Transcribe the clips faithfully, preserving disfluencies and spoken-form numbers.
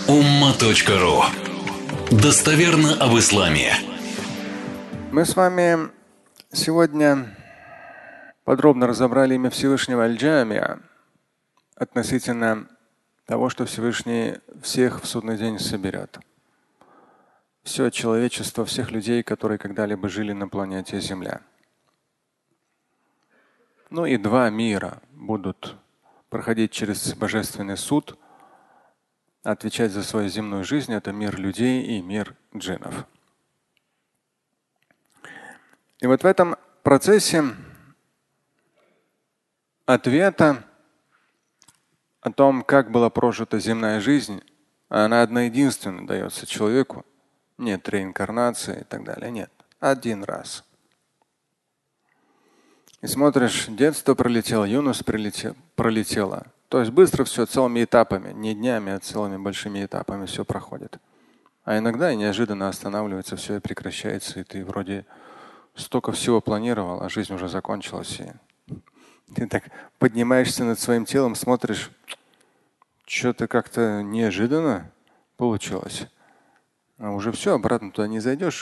умма.ру. Достоверно об исламе. Мы с вами сегодня подробно разобрали имя Всевышнего Аль-Джамиа относительно того, что Всевышний всех в судный день соберет. Все человечество, всех людей, которые когда-либо жили на планете Земля. Ну и два мира будут проходить через божественный суд, отвечать за свою земную жизнь. Это мир людей и мир джиннов. И вот в этом процессе ответа о том, как была прожита земная жизнь, она одна единственная дается человеку. Нет реинкарнации и так далее. Нет. Один раз. И смотришь, детство пролетело, юность пролетело, пролетело. То есть быстро все, целыми этапами, не днями, а целыми большими этапами все проходит. А иногда и неожиданно останавливается все и прекращается, и ты вроде столько всего планировал, а жизнь уже закончилась. И ты так поднимаешься над своим телом, смотришь, что-то как-то неожиданно получилось. А уже все, обратно туда не зайдешь.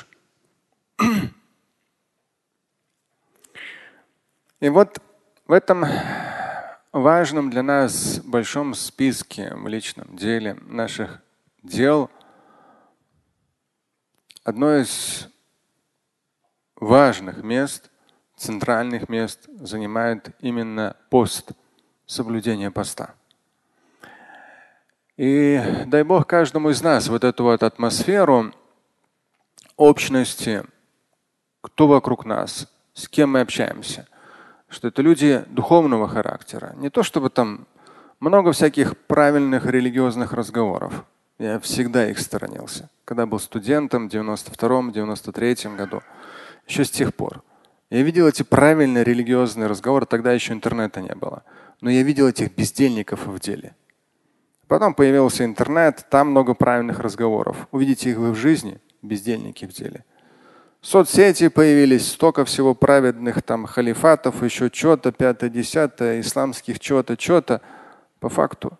И вот в этом важном для нас большом списке в личном деле наших дел одно из важных мест, центральных мест занимает именно пост, соблюдение поста. И дай Бог каждому из нас вот эту вот атмосферу общности, кто вокруг нас, с кем мы общаемся, что это люди духовного характера. Не то чтобы там много всяких правильных религиозных разговоров. Я всегда их сторонился. Когда был студентом в девяносто втором — девяносто третьем году, еще с тех пор. Я видел эти правильные религиозные разговоры, тогда еще интернета не было. Но я видел этих бездельников в деле. Потом появился интернет, там много правильных разговоров. Увидите их вы в жизни, бездельники в деле. Соцсети появились, столько всего праведных там халифатов, еще что-то, пятое, десятое, исламских что-то, что-то. По факту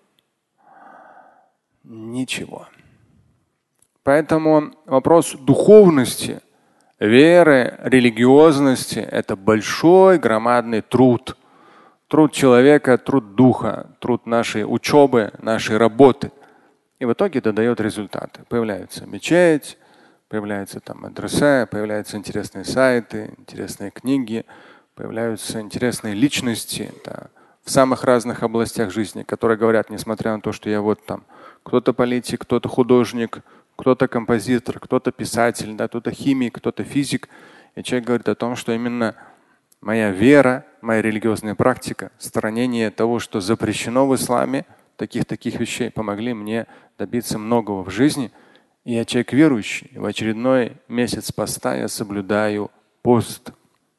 ничего. Поэтому вопрос духовности, веры, религиозности – это большой, громадный труд. Труд человека, труд духа, труд нашей учебы, нашей работы. И в итоге это дает результаты. Появляется мечеть, появляются там адреса, появляются интересные сайты, интересные книги, появляются интересные личности да, в самых разных областях жизни, которые говорят, несмотря на то, что я вот там кто-то политик, кто-то художник, кто-то композитор, кто-то писатель, да, кто-то химик, кто-то физик. И человек говорит о том, что именно моя вера, моя религиозная практика, сторонение того, что запрещено в исламе, таких-таких вещей, помогли мне добиться многого в жизни. И я человек верующий. В очередной месяц поста я соблюдаю пост.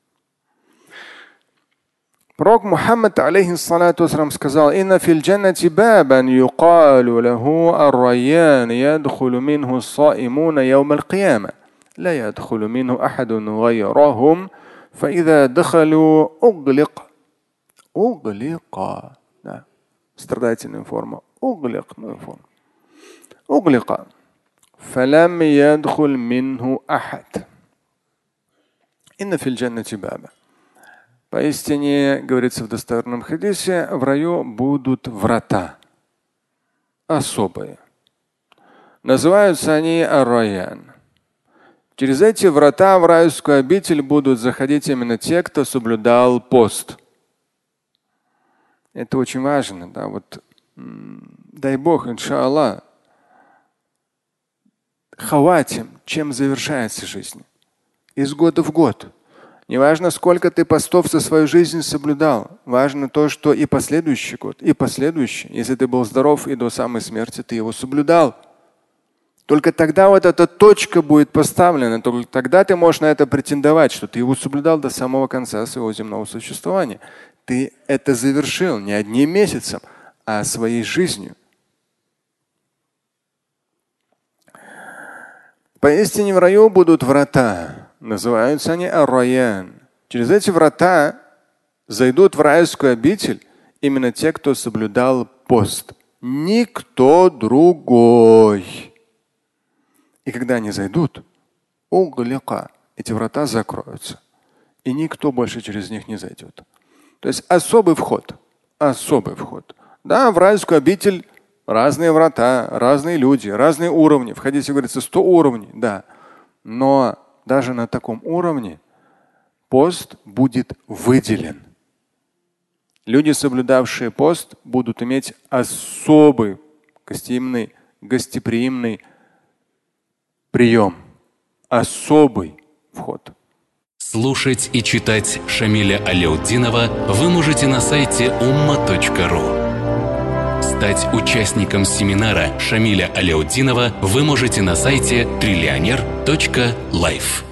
Пророк Мухаммад алейхиссалату вассалам сказал: «Инна фил джаннати бабан юкалу лаху ар-райян ядхулу минху ас-саимуна яум аль-кияма. Ла ядхулу минху ахадун гайрахум, фаиза дахалу углик». Углика. Да. Страдательная форма. Угликная форма. Углика. فلم يدخل منه أحد. إن في الجنة بابا. Поистине, говорится в достоверном хадисе, в раю будут врата особые. Называются они ар-райян. Через эти врата в райскую обитель будут заходить именно те, кто соблюдал пост. Это очень важно. Да? Вот, дай Бог, иншаллах, хаватим, чем завершается жизнь. Из года в год. Неважно, сколько ты постов за свою жизнь соблюдал. Важно то, что и последующий год, и последующий. Если ты был здоров и до самой смерти, ты его соблюдал. Только тогда вот эта точка будет поставлена. Только тогда ты можешь на это претендовать, что ты его соблюдал до самого конца своего земного существования. Ты это завершил не одним месяцем, а своей жизнью. Поистине в раю будут врата. Называются они ар-райян. Через эти врата зайдут в райскую обитель именно те, кто соблюдал пост. Никто другой. И когда они зайдут, углика, эти врата закроются. И никто больше через них не зайдет. То есть особый вход. Особый вход. Да, в райскую обитель разные врата, разные люди, разные уровни. В хадисе говорится сто уровней, да. Но даже на таком уровне пост будет выделен. Люди, соблюдавшие пост, будут иметь особый гостеприимный, гостеприимный прием. Особый вход. Слушать и читать Шамиля Аляутдинова вы можете на сайте умма точка ру. Стать участником семинара Шамиля Аляутдинова вы можете на сайте триллионер точка лайф.